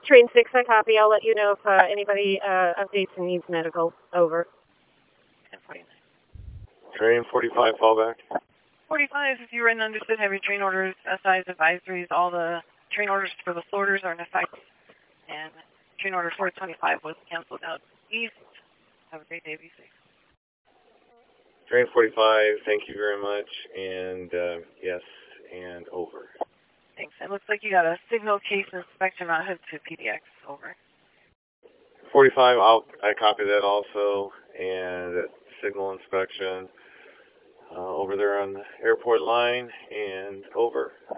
Train 6, I copy. I'll let you know if anybody updates and needs medical. Over. 1049. Train 45, fallback. 45, if you're in understood, have your train orders, SIs, advisories, all the train orders for the sorters are in effect. And train order 425 was canceled out east. Have a great day, be safe. Train 45, thank you very much. And yes, and over. Thanks. It looks like you got a signal case inspection on hood to PDX. Over. 45, I copy that also. And signal inspection over there on the airport line. And over.